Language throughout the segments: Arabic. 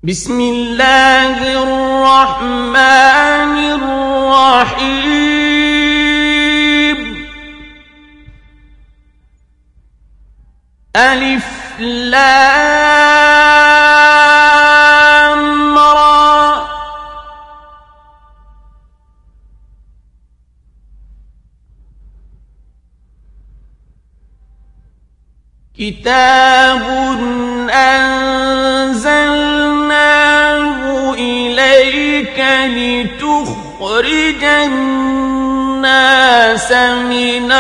بسم الله الرحمن الرحيم ألف لام را كتاب أنزلناه إليك لتخرج الناس من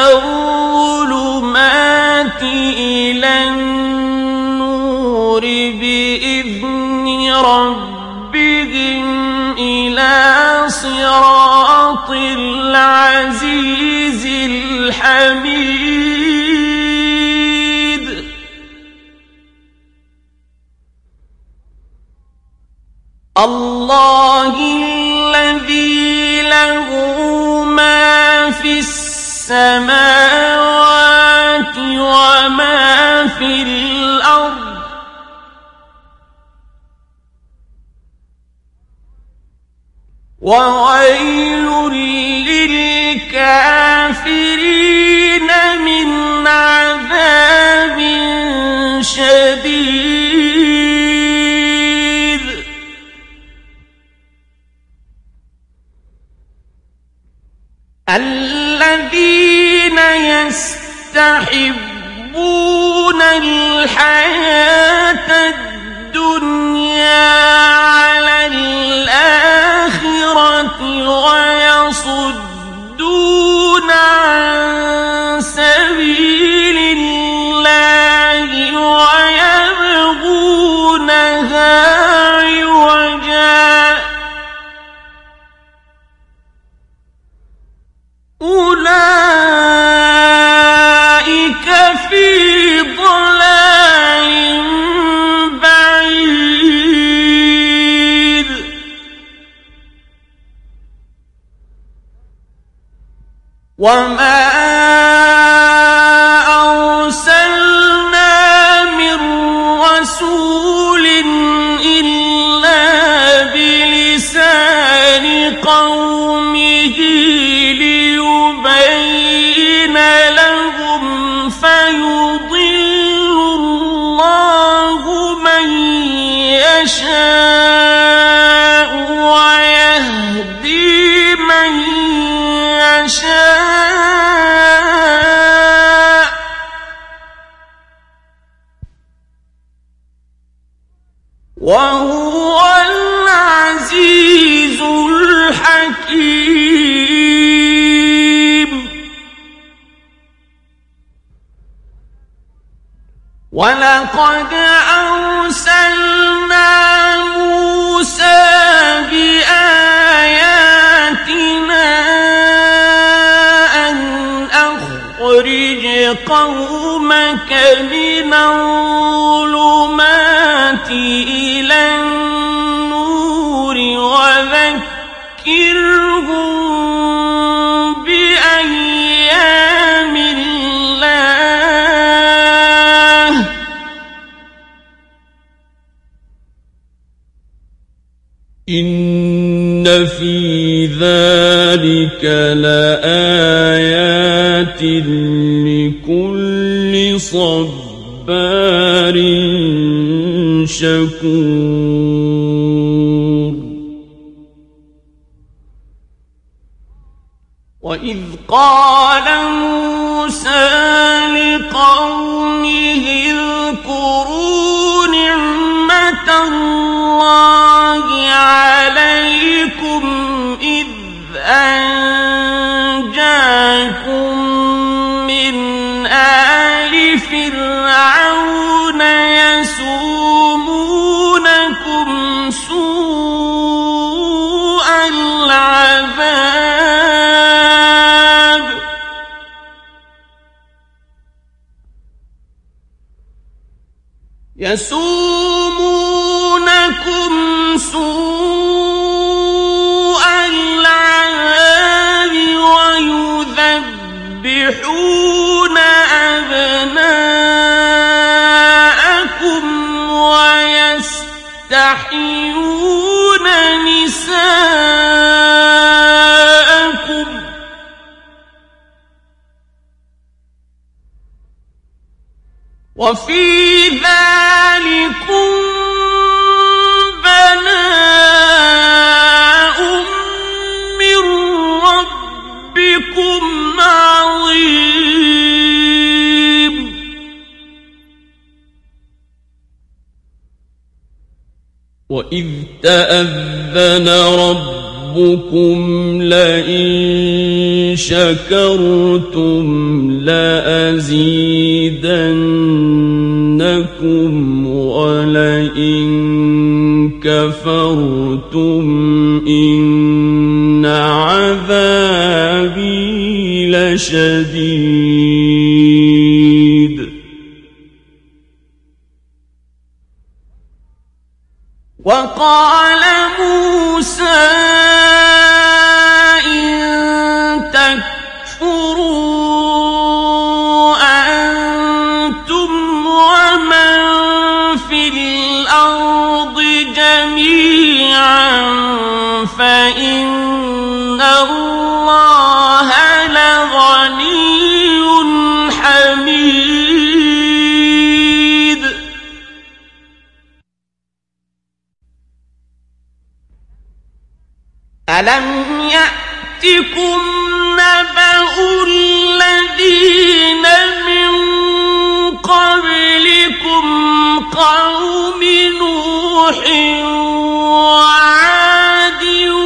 الظلمات إلى النور بإذن ربهم إلى صراط العزيز الحميد الله الذي له ما في السماوات وما في الأرض وويل للكافرين من عذاب شديد الذين يستحبون الحياة الدنيا على الآخرة ويصدون عن سبيل الله ويبغونها عوجا أولئك في ضلال بعيد وما أرسلنا من رسول إلا بلسان قومه ليبين لهم فيضل الله من يشاء ويهدي من يشاء وهو العزيز الحكيم ولقد أرسلنا موسى بآياتنا أن أخرج قومك من الظلمات إلى النور وذكرهم بأيام الله إن في ذلك لآيات لكل صبار شكور وإذ قال موسى لقومه اذكروا نعمة الله عليكم إذ أنجاكم من آل فرعون يسومونكم سوء العذاب ويذبحون أبناءكم ويستحيون تستحيون نساءكم وفي ذلكم بلاء من ربكم عظيم وإذ تأذن ربكم لئن شكرتم لأزيدنكم ولئن كفرتم إن عذابي لشديد وقال موسى إن تكفروا أنتم ومن في الأرض جميعا فإن الله لغني حميد ألم يأتكم نبأ الذين من قبلكم قوم نوح وعاد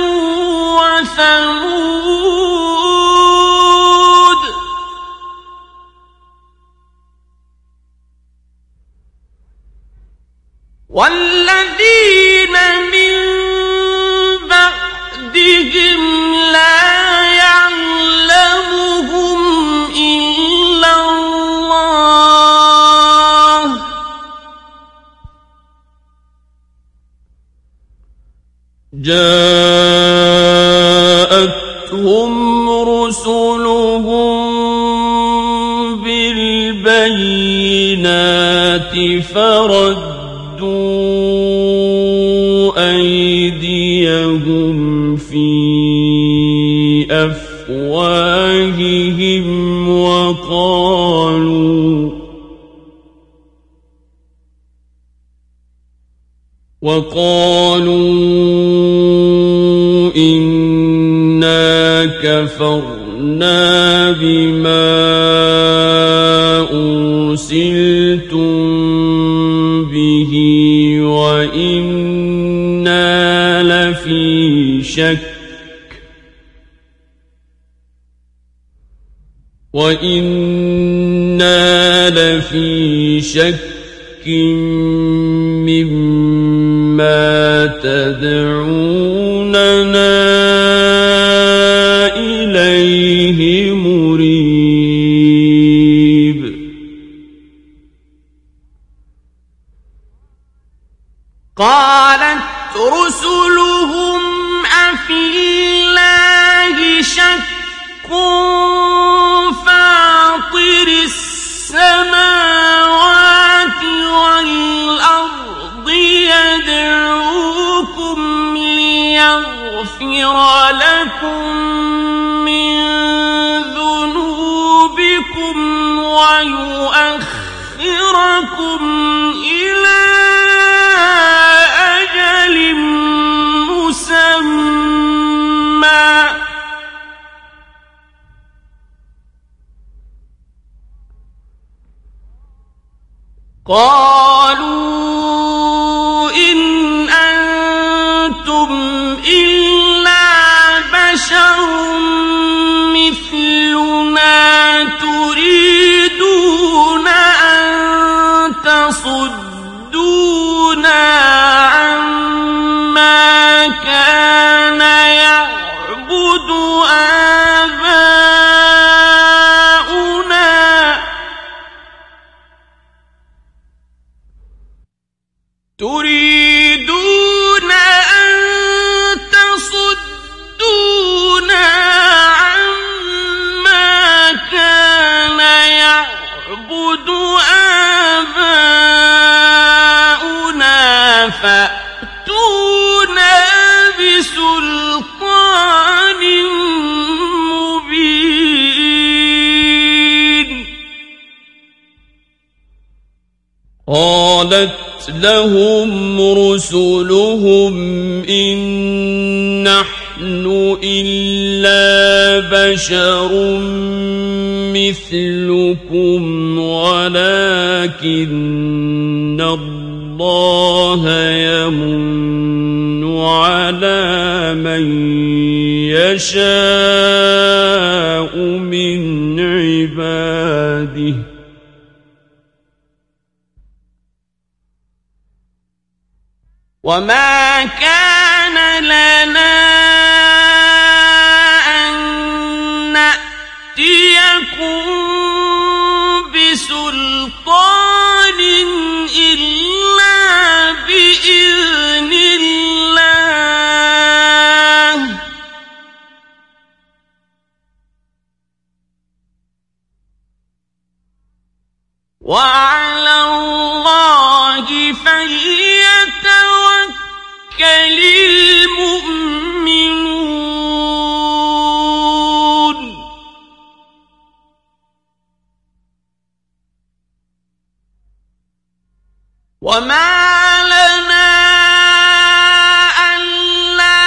وثمود والذين من بعدهم لا يعلمهم إلا الله جاءتهم رسلهم بالبينات فردوا أيديهم في أفواههم وقالوا إنا كفرنا بما أرسلتم به وإنا لفي شك مما تدعوننا إليه مريب قالت رسلهم أفي الله شك فاطر السماوات والأرض يدعوكم ليغفر لكم من ذنوبكم ويؤخركم إلى أجل مسمى قالوا إن أنتم إلا بشر مثلنا تريدون أن تصدونا عما كان يعبد آباؤنا تريدون أن تصدونا عما كان يعبد آباؤنا فأتنا قالت لهم رسلهم إن نحن إلا بشر مثلكم ولكن الله يمن على من يشاء من عباده وما كان لنا أن نأتيكم بسلطان إلا بإذن الله وعلى الله فليتوكل المؤمنون وما لنا ألا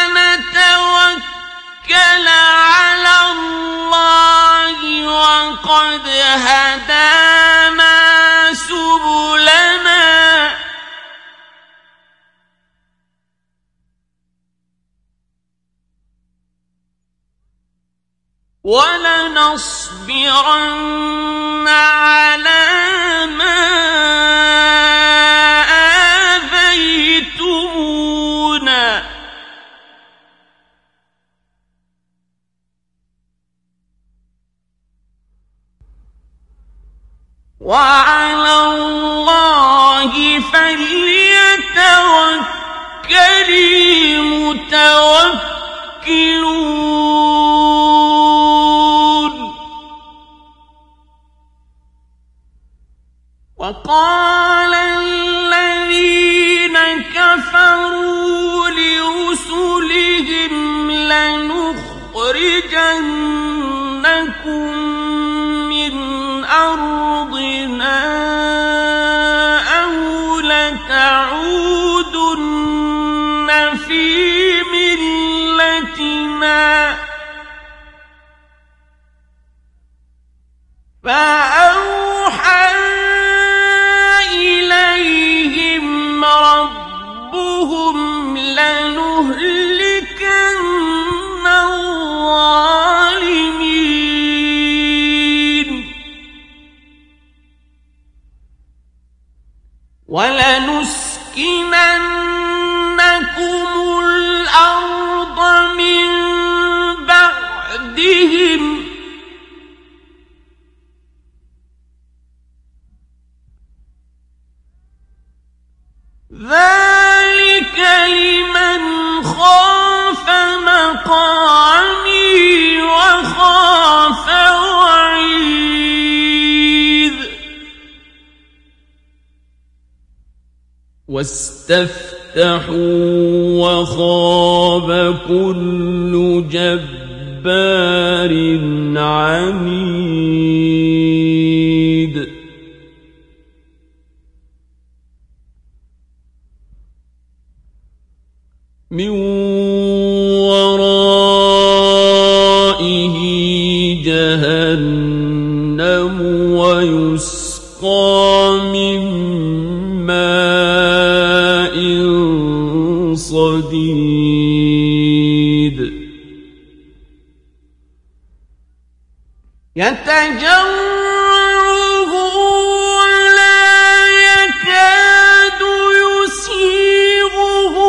نتوكل على الله وقد هدانا سبلنا ولنصبرن على ما آذيتمونا وعلى الله فليتوكل المتوكلون وقال الذين كفروا لرسلهم لنخرجنكم من أرضنا أو لتعودن في ملتنا فأوحى إليهم ربهم لنهلكن الظالمين ولنسكننكم الأرض من بعدهم ذلك لمن خاف مقامي وخاف وعيد واستفتحوا وخاب كل جبار عنيد من ورائه جهنم ويسقى من ماء صديد يتجرعه ولا يكاد يسيغه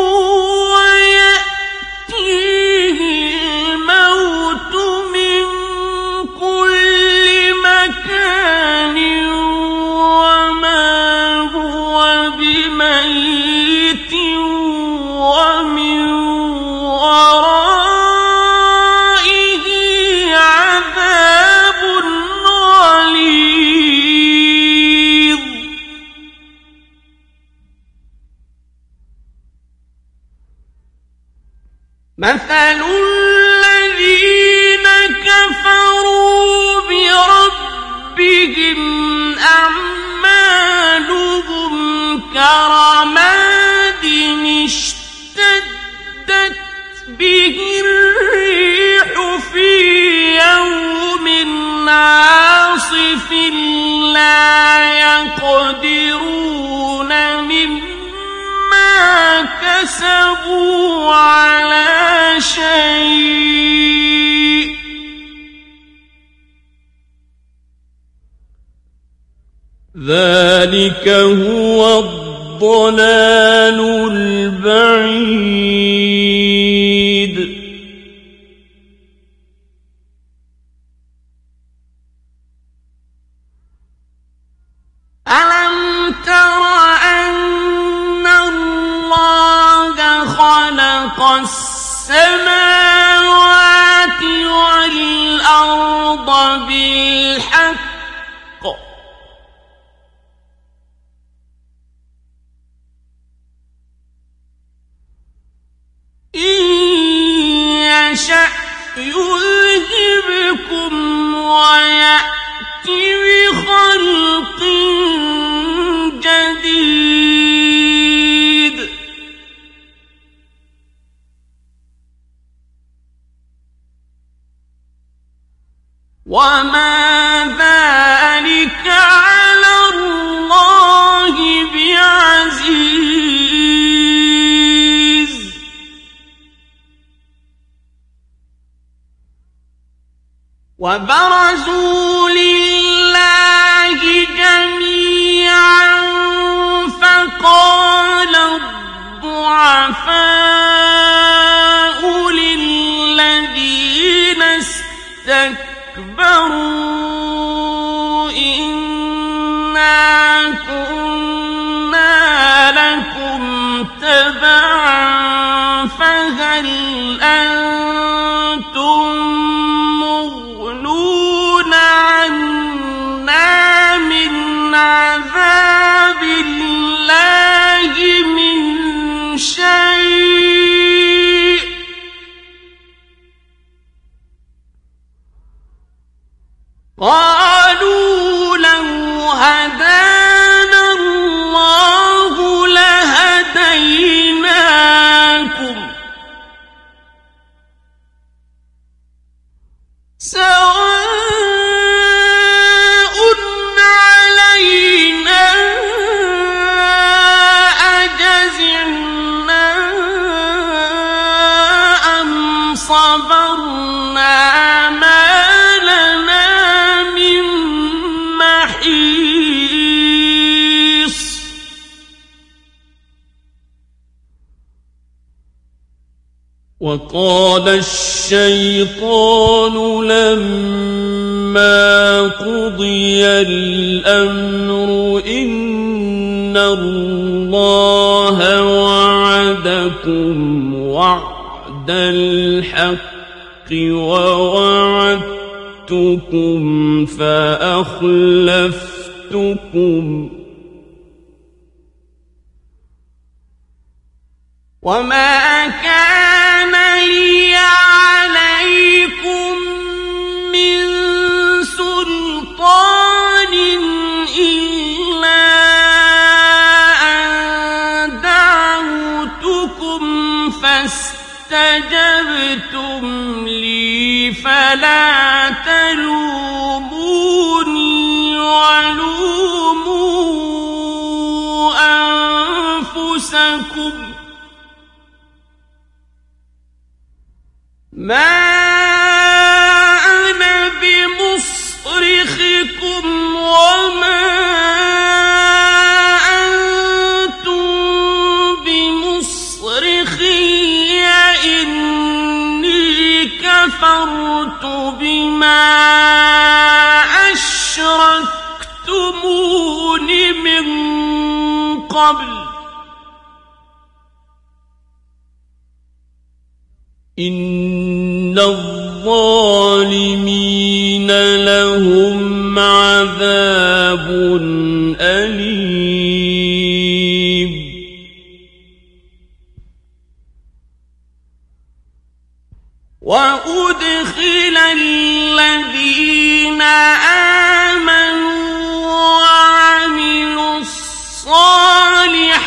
ويأتيه الموت من كل مكان وما هو بميت ومن ورائه عذاب غليظ مثل الذين كفروا بربهم أعمالهم كرماد اشتدت به الريح في يوم عاصف لا يقدرون مما كسبوا على شيء ذلك هو الضلال البعيد ألم تر أن الله خلق السماوات والأرض بالحق إن يشأ يذهبكم ويأتي بخلق جديد وما ذلك على الله بعزيز وبرزوا لله جميعا فقال الضعفاء للذين استكبروا إنا كنا لكم تبعا فهل أنتم مغنون عنا من عذاب الله من شيء قالوا لو هدانا الله لهديناكم سواء علينا أجزعنا أم صبرنا ما لنا من محيص وقال الشيطان لما قضي الأمر إن الله وعدكم وعد الحق ووعدتكم فأخلفتكم وما كان لي عليكم من سلطان إلا أن دعوتكم فاستجبتم لي فلا تلوموني ولوموا أنفسكم ما أنا بمصرخكم وما أنتم بمصرخي إني كفرت بما أشركتمون من قبل إن الظالمين لهم عذاب أليم وأدخل الذين آمنوا وعملوا الصالحات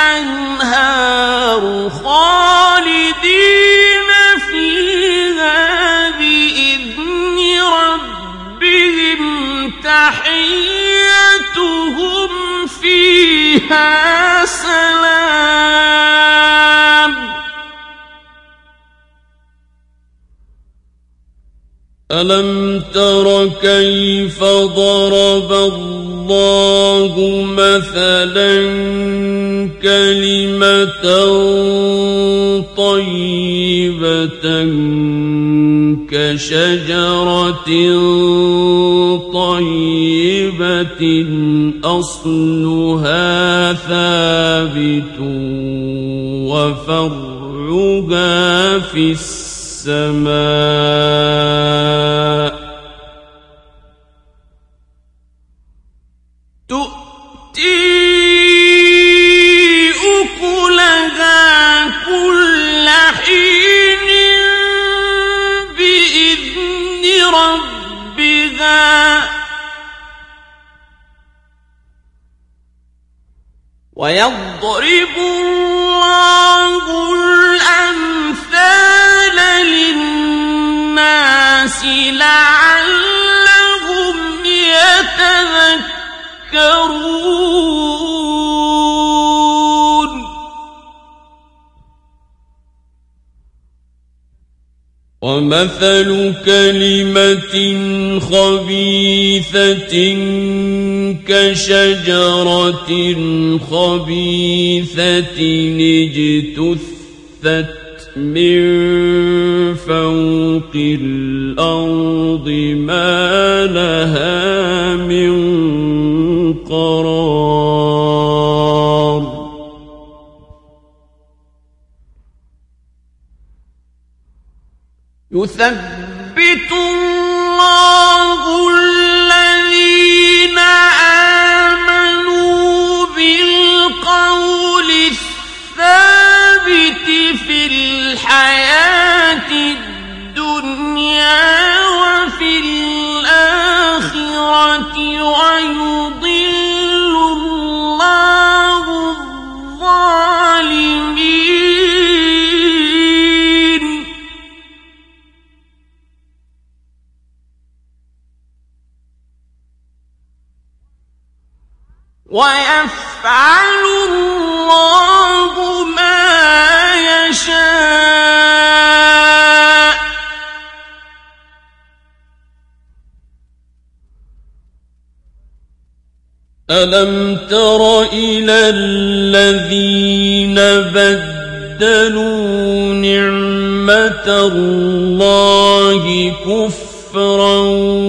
الأنهار خالدين فيها بإذن ربهم تحيتهم فيها سلام ألم تر كيف ضرب الله مثلا كلمة طيبة كشجرة طيبة أصلها ثابت وفرعها في السماء تؤتي أكلها كل حين بإذن ربها ويضرب الله الأمثال للناس لعلهم يتذكرون ومثل كلمة خبيثة كشجرة خبيثة اجتثت من فوق الأرض ما لها من قرار يثبت الله الذين آمنوا بالقول الثابت في الحياة الدنيا وفي الآخرة ويضل الله الظالمين ويفعل الله ما يشاء ألم تر إلى الذين بدلوا نعمة الله كفرا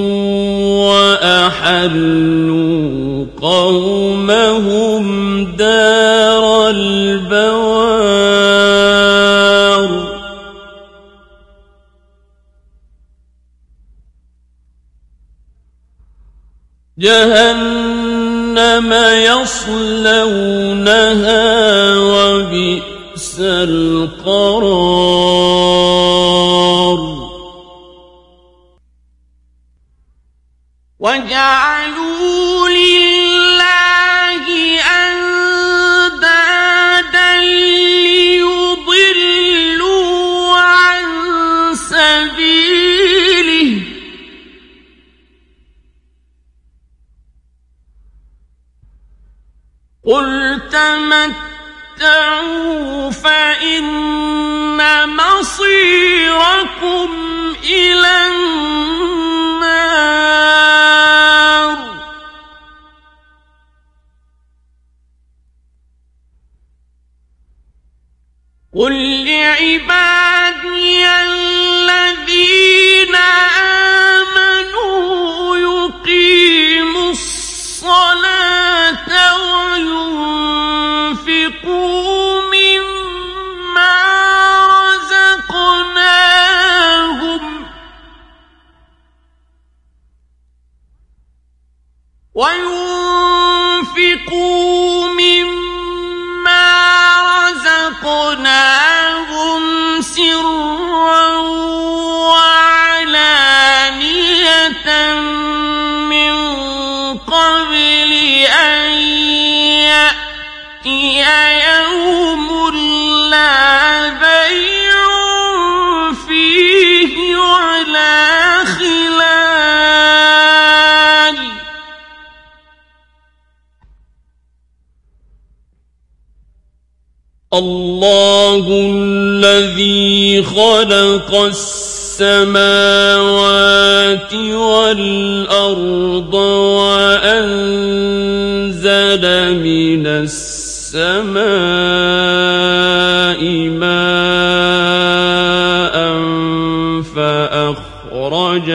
وأحلوا قومهم دار البوار جهنم يصلونها وبئس القرار وجعلوا لله أندادا ليضلوا عن سبيله قل تمتعوا فإن مصيركم إلى النار قل لعبادي الذين آمنوا يقيموا الصلاة وينفقوا مما رزقناهم سرا وعلانية من قبل أن يأتي يوم الله الذي خلق السماوات والأرض وأنزل من السماء ماء فأخرج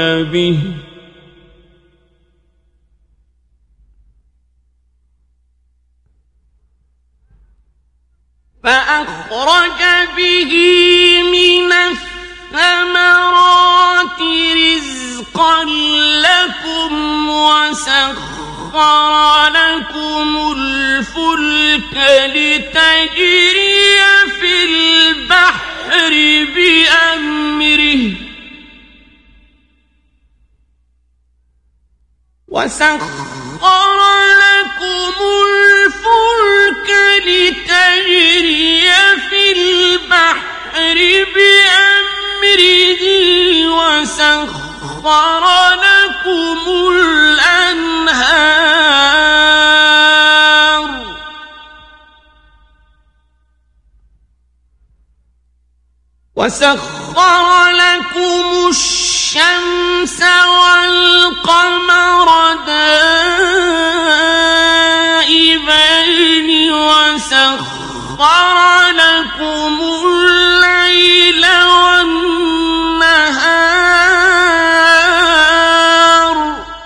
به من الثمرات رزقا لكم وسخر لكم الفلك لتجري في البحر بأمره وسخر لكم الأنهار وسخر لكم الشمس والقمر دائبين وسخر لكم الليل والنهار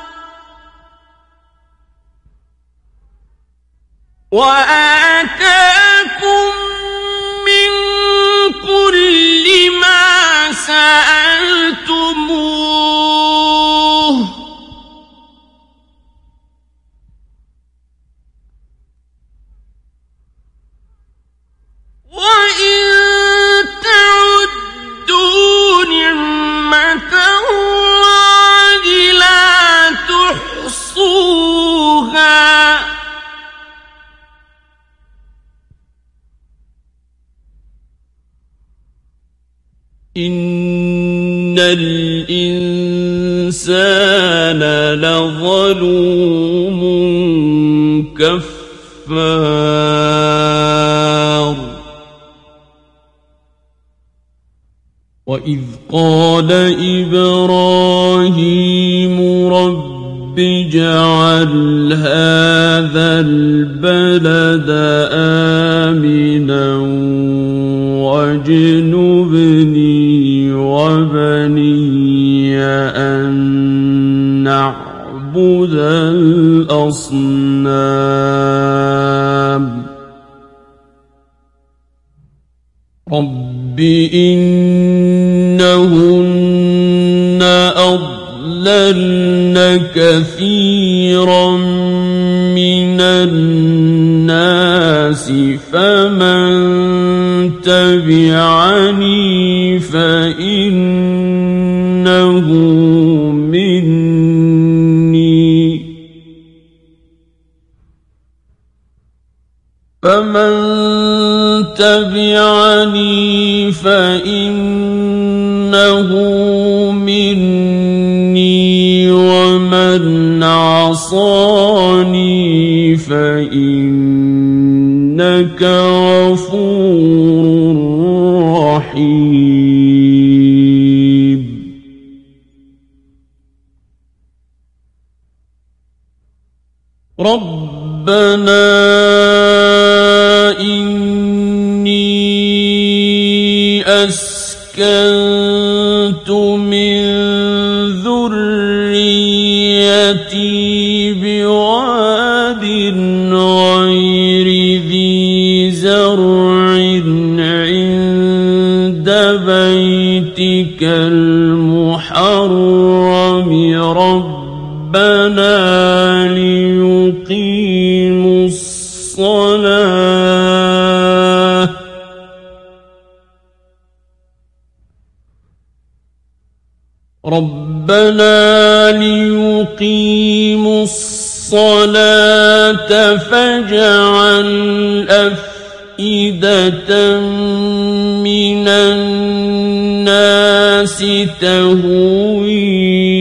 وآتاكم من كل ما سألتموه وإن تعدوا نعمة الله لا تحصوها إن الإنسان لظلوم كفار وإذ قال إبراهيم رب اجعل هذا البلد آمنا واجنبني وبني أن نعبد الأصنام رب إنهن أضللن كثيرا من الناس فمن تبعني فإنه مني ومن عصاني فإنك غفور رحيم ربنا إني أسكنت من ذريتي بواد غير ذي زرع عند بيتك المحرم ربنا ليقيموا الصلاة فاجعل أفئدة من الناس تهوي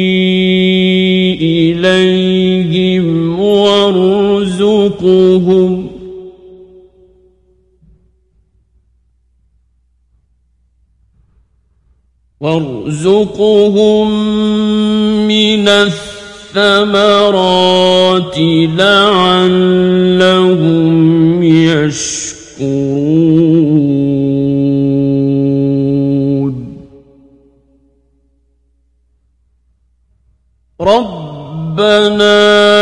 إليهم وارزقهم نرزقهم من الثمرات لعلهم يشكرون ربنا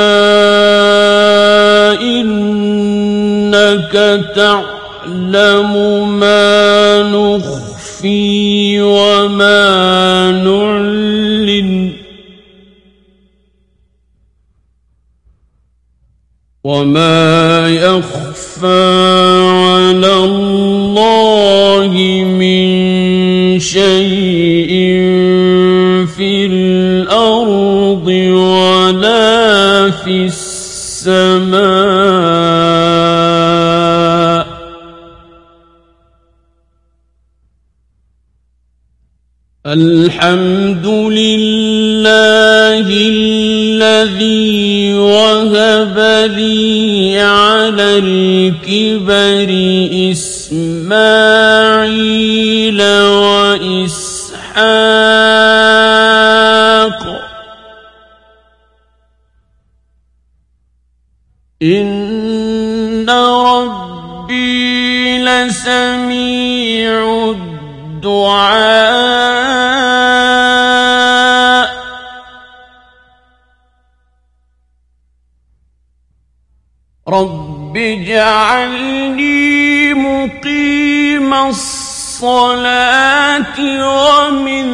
إنك تعلم ما نخفي وما نعلن وما يخفى على الله من شيء في الأرض ولا في السماء الحمد لله الذي وهب لي على الكبر إسماعيل وإسحاق إن ربي لسميع الدعاء رب اجعلني مقيم الصلاة ومن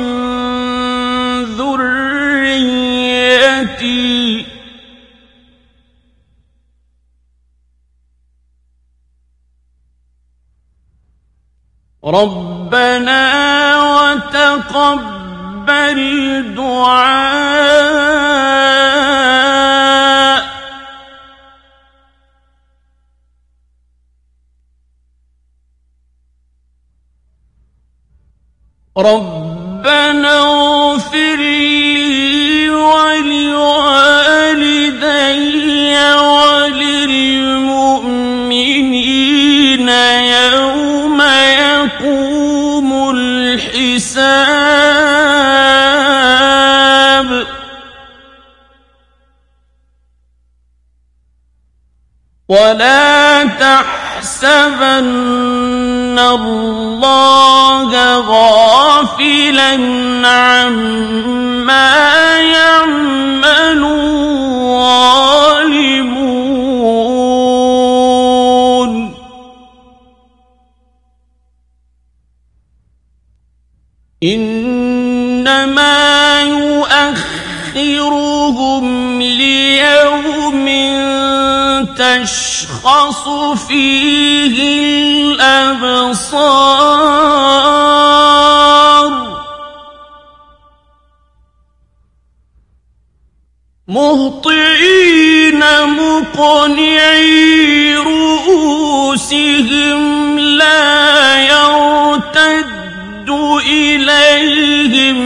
ذريتي ربنا وتقبل دعاء ربنا اغفر لي ولوالدي وللمؤمنين يوم يقوم الحساب ولا تحسبن الله غافلا عما يعمل الظالمون إنما يؤخرهم ليوم تشخص فيه الأبصار مهطعين مقنعي رؤوسهم لا يرتد إليهم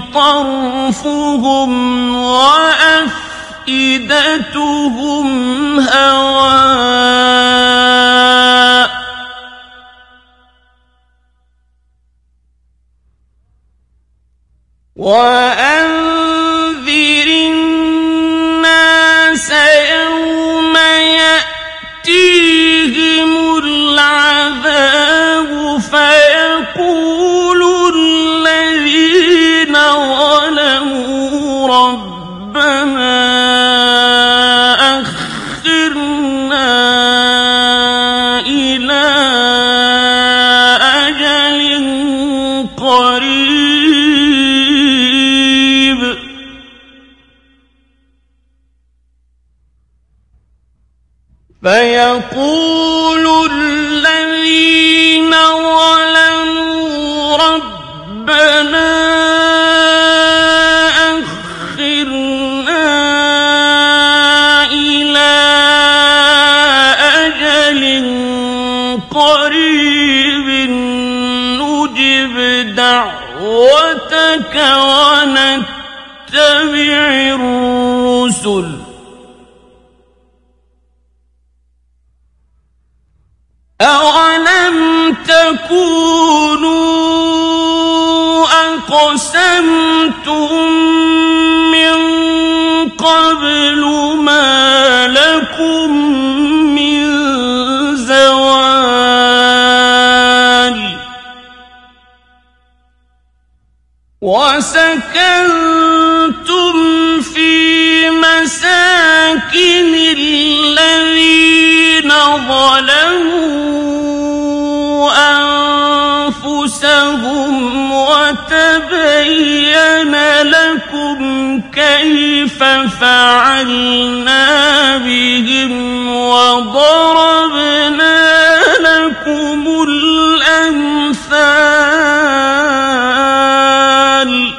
طرفهم وأفئدتهم هواء وأنذر الناس يوم يأتيهم العذاب فيقول الذين ظلموا ربنا أخرنا إلى أجل قريب فيقول الذين ظلموا ربنا أخرنا إلى أجل قريب نجب دعوتك ونتبع الرسل أولم تكونوا أقسمتم أقسمتم من قبل ما لكم من زوال وسكنتم في مساكن الذين ظلموا أنفسهم وتبين لكم كيف فعلنا بهم وضربنا لكم الأمثال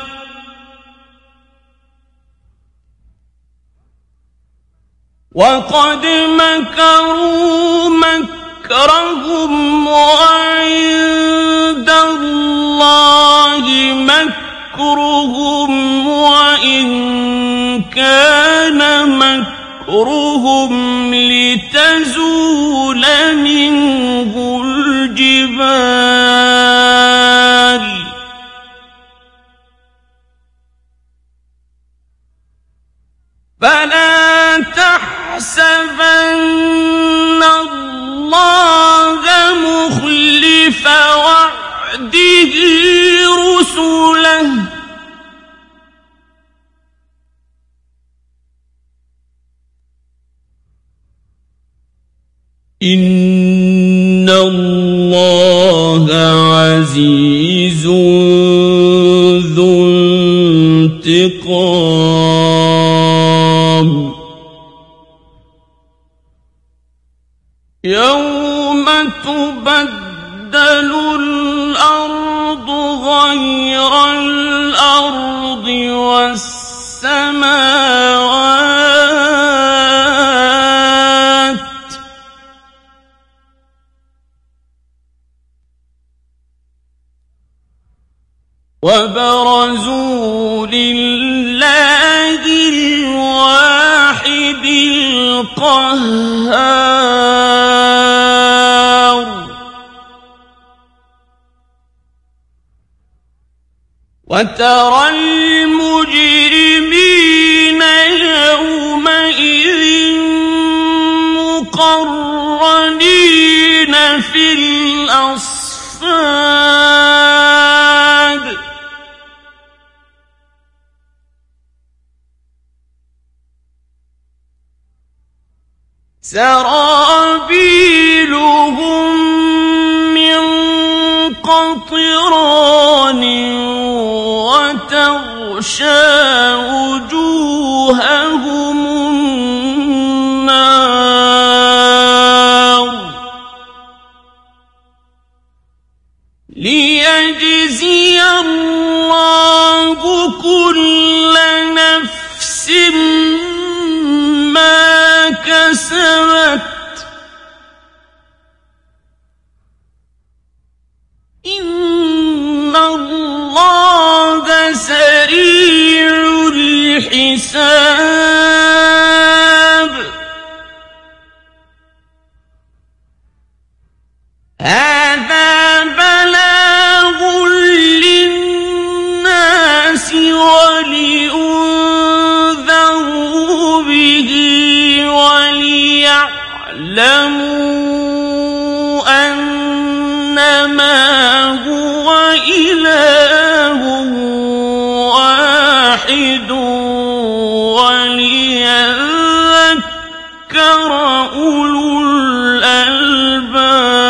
وقد مكروا مكرهم وعند الله مكرهم وإن كان مكرهم لتزول منه الجبال فلا تحسبن الله مخلف وعده رسله إن الله عزيز ذو انتقام يوم تبدل الأرض غير الأرض والسماوات وبرزوا لله الواحد القهار وترى المجرمين يومئذ مقرنين في الأصفاد سرابيلهم من قطران وتغشى وجوههم النار ليجزي الله كل نفس ما كسبت إن الله سريع الحساب هذا بلاغ للناس ولينذروا به وليعلموا أنما هو إله واحد وليذكر أولو الألباب